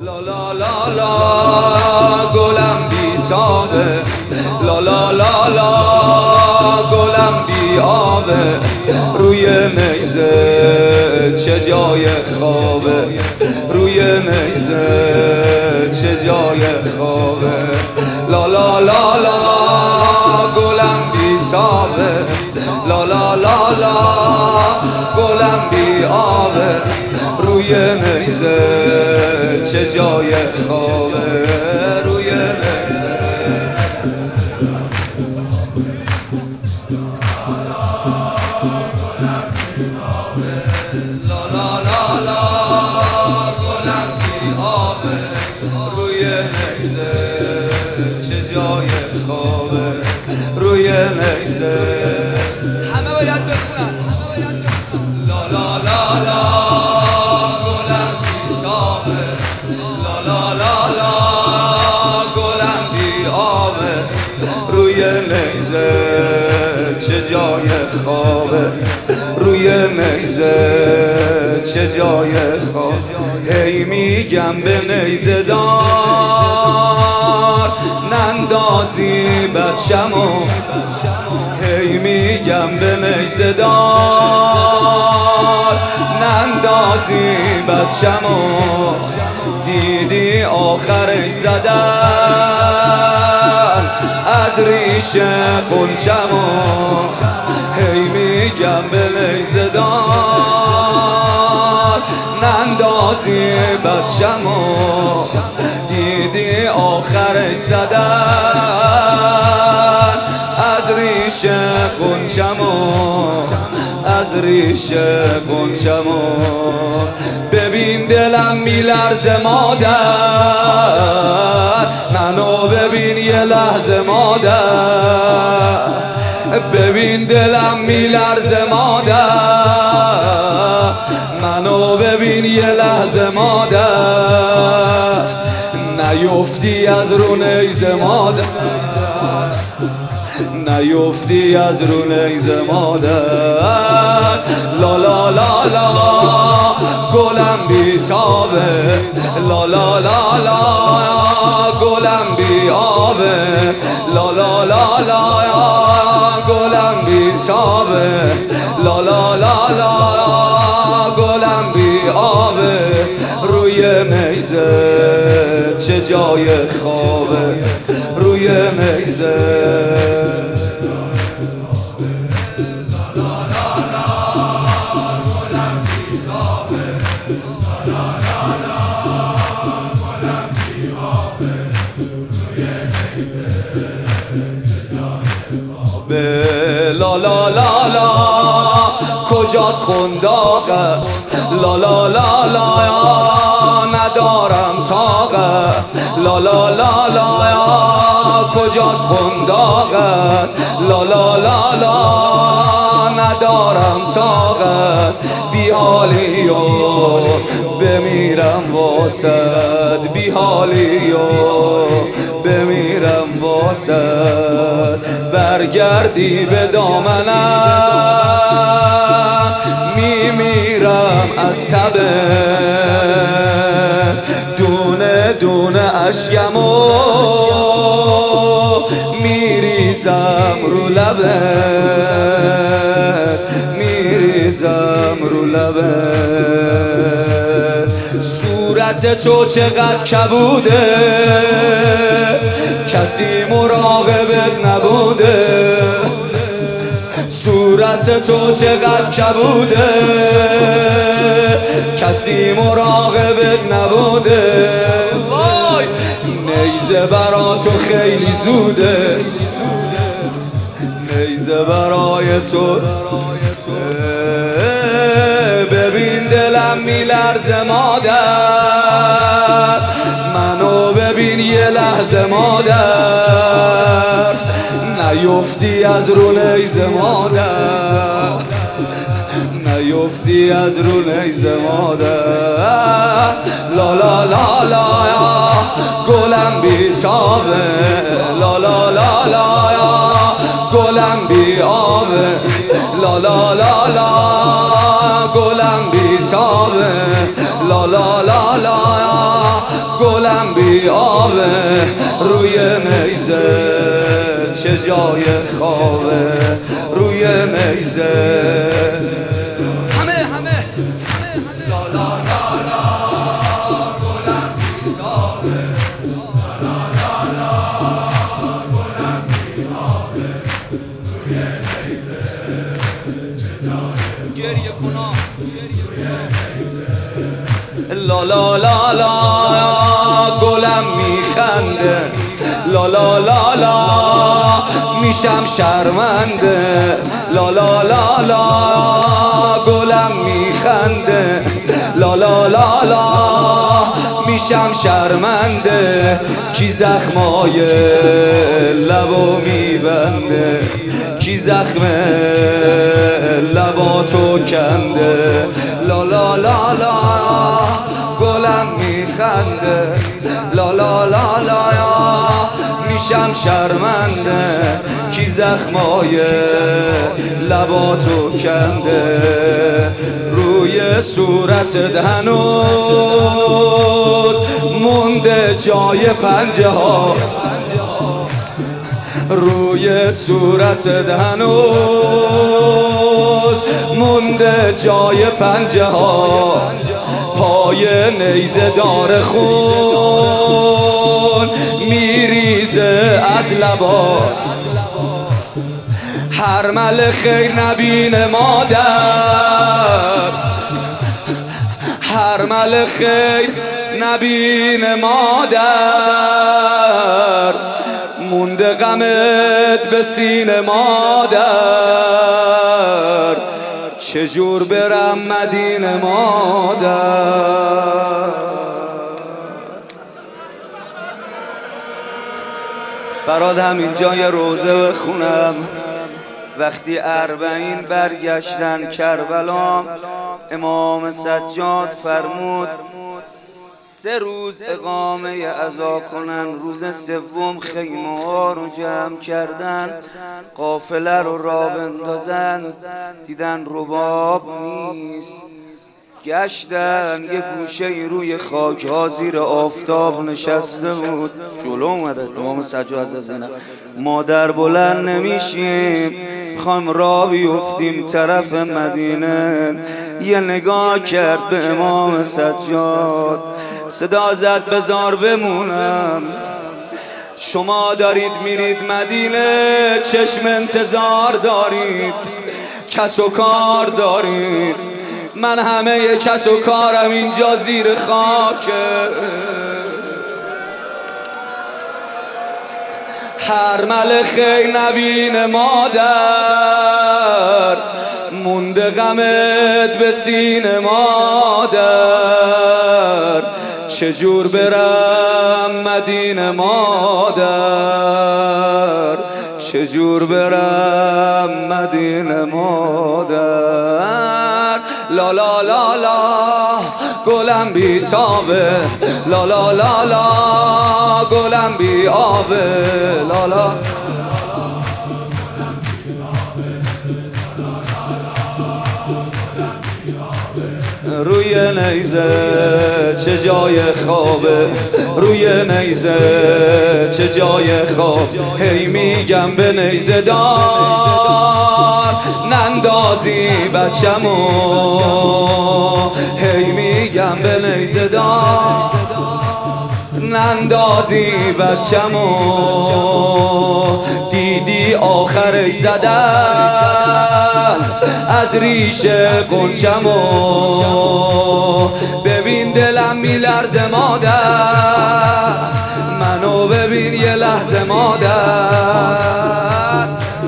لا لا لا لا گلم بی تابه، لا لا لا لا گلم بی آبه، روی نیزه چه جای خوابه، روی نیزه چه جای خوابه، لا لا لا لا گلم بی تابه، لا لا لا لا گلم بی آبه، روی نیزه چه جای خوابه، روی نیزه لا لا لا لا گلم بی آبه، روی نیزه چه جای خوابه، روی نیزه همه باید بخونن، لا لا لا لا گلم بی تابه، لا لا لا لا گلم بی آبه، روی نیزه چه جای خوابه، روی نیزه چه جای خواب. هی میگم به نیزه دار نندازی بچمو، هی میگم به نیزه دار نندازی بچمو، دیدی آخرش زدن از ریشه خونچمو، هی میگم به نیزه دار نندازی بچمو، دیدی آخرش زدن از ریشه خونچمو، از ریشه خونچمو. ببین دلم میلرزه مادر، منو ببین یه لحظه مادر، ببین دلم میلرزه مادر، منو ببین یه لحظه مادر، نیفتی از رو نیزه مادر، نیفتی از رو نیزه مادر، لا لا لا لا گلم بی تابه، لا لا لا لا گلم بی آبه، لا لا لا لا گلم بی تابه، لا لا لا لا گلم بی آبه، روی نیزه چه جای خوابه، روی نیزه لا لا لا لا کجاست خنداقت، لا لا لا لا ندارم طاقت، لا لا لا لا کجاست خنداقت، لا لا لا لا ندارم طاقت، بی حالی و بمیرم واسد، بی حالی و بمیرم واسد، برگردی به دامنم میمیرم از تبه، دونه دونه اشکمو میریزم رو لبت، میریزم رو لبت، صورت تو چقدر کبوده کسی مراقبت نبوده، صورت تو چقدر کبوده کسی مراقبت نبوده، وای نیزه برا تو خیلی زوده، نیزه برای تو، ببین دلم میلرزه مادر، منو ببین یه لحظه مادر، نیفتی از رو نیزه مادر، نیفتی از رو نیزه مادر، لا لا لا لا گلم بی تابه، لا لا لا لا گلم بی آبه، لا لا لا لا گلم بی تابه، لا لا لا لا روی نیزه چه جای خوابه روی نیزه همه لا لا لا لا گلم بیتابه لا لا لا گلم بیتابه روی نیزه گریه کنم لا لا لا لا گلم میخنده لا لا لا لا میشم شرمنده لا لا لا لا گلم میخنده لا لا لا لا میشم شرمنده کی زخمای لبو میبنده کی زخم لباتو کنده لا لا لا لا گلم میخنده لا لا لا لا میشم شرمنده کی زخمای لباتو کنده روی صورتت هنوز مونده جای پنجه ها روی صورتت هنوز مونده جای پنجه ها پای نیزه دار خون میریزه از لبا هر مل خیر نبین مادر هر مل خیر نبین مادر مونده غمت به سینه مادر چجور برم مدینه مادر برات همین جای روزه بخونم وقتی 40 برگشتن کربلا امام سجاد فرمود 3 روز اقامه عزا کنن روز 3 خیمه ها رو جمع کردن قافله رو راه بندازن دیدن رباب نیست گشتن یه گوشه روی خاک ها زیر آفتاب نشسته بود جلو اومده امام سجاد زینب ما در بلند نمیشیم خوایم راه بیفتیم طرف مدینه یه نگاه کرد به امام سجاد صدا زد بذار بمونم شما دارید میرید مدینه چشم انتظار دارید کس و کار دارید من همه کس و کارم اینجا زیر خاکه هر مل خیر نبین مادر مونده غمت به سینه مادر چجور برم مدینه مادر چجور برم مدینه مادر لا لا لا لا گلم بیتابه لا لا لا لا گلم بی آبه لا لا روی نیزه چه جای خوابه روی نیزه چه جای خواب هی میگم به نیزه دار نندازی بچمو هی میگم به نیزه دار نندازی بچمو دیدی آخرش زدن از ریشه قنچمو ببین دلم میلرزه مادر منو ببین یه لحظه مادر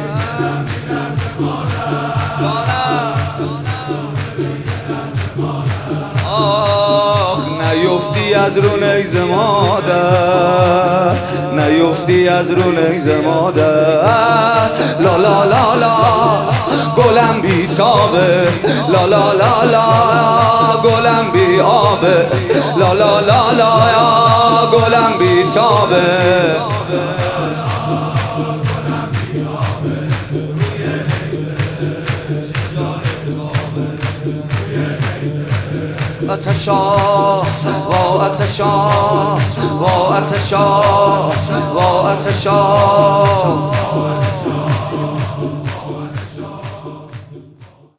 آخ نیفتی از رو نیزه مادر نیفتی از رو نیزه مادر لا لا لا لا گلم بیتابه لا لا لا لا گلم بی آبه لا لا لا لا گلم بیتابه آتشا و آتشا و آتشا و آتشا